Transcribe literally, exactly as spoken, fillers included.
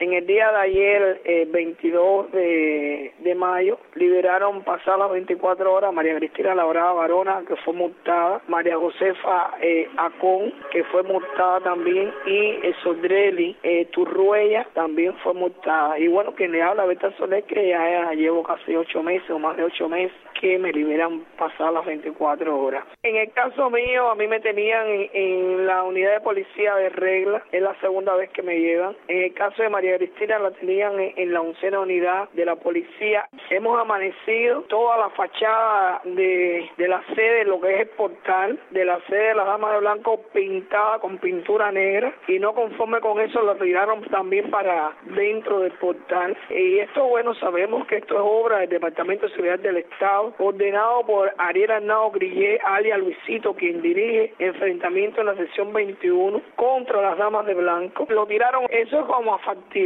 En el día de ayer, eh, veintidós de, de mayo, liberaron pasadas las veinticuatro horas María Cristina Labrada Varona, que fue multada, María Josefa eh, Acón, que fue multada también, y eh, Sodreli eh, Turruella también fue multada. Y bueno, quien le habla, Berta Soler, que ya, ya llevo casi ocho meses o más de ocho meses que me liberan pasadas las veinticuatro horas. En el caso mío, a mí me tenían en, en la unidad de policía de regla, es la segunda vez que me llevan. En el caso de María Cristina la tenían en, en la oncena unidad de la policía. Hemos amanecido toda la fachada de, de la sede, lo que es el portal de la sede de las Damas de Blanco, pintada con pintura negra, y no conforme con eso lo tiraron también para dentro del portal. Y esto, bueno, sabemos que esto es obra del Departamento de Seguridad del Estado, ordenado por Ariel Arnao Grillé, alias Luisito, quien dirige enfrentamiento en la sección veintiuno contra las Damas de Blanco. Lo tiraron, eso es como a factirar